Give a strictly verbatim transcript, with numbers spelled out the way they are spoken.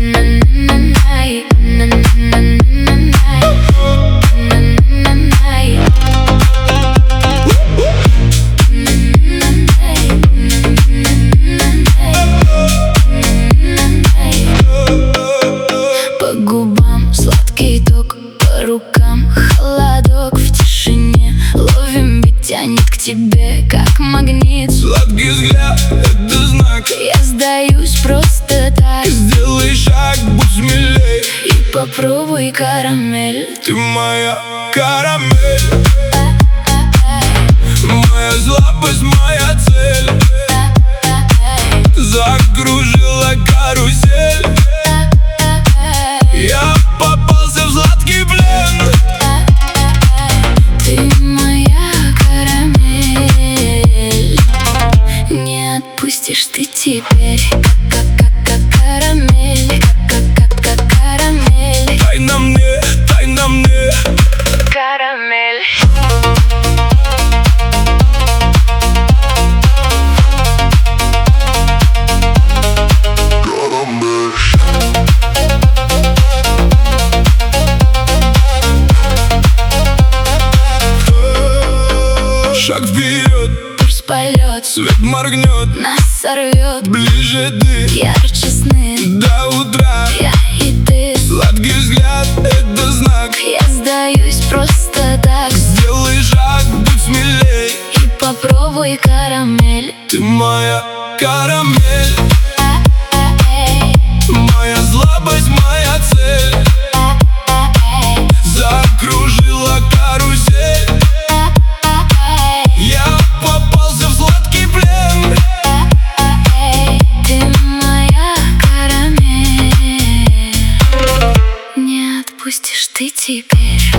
По губам сладкий ток, по рукам холодок. В тишине ловим, ведь тянет к тебе, как магнит. Сладкий взгляд — это знак. Я сдаюсь просто так. Сделай шаг, будь смелей, и попробуй карамель. ты моя карамель, моя слабость, моя цель. Закружила карусель, я попался в сладкий плен. Ты моя карамель, не отпустишь ты теперь. Как, как, как карамель, как, как, как карамель. Дай на мне, дай на мне Карамель. Шаг вперед, Пульс полет, свет моргнет, нас сорвет. ближе ты, Ярче сны, до утра. я и ты. Сладкий взгляд — это знак. Я сдаюсь просто так. Сделай шаг, будь смелей, И попробуй карамель. ты моя карамель, Эй, моя слабость, моя цель. Закружила карусель, я попался в сладкий плен. эй, ты моя карамель, не отпустишь ты теперь.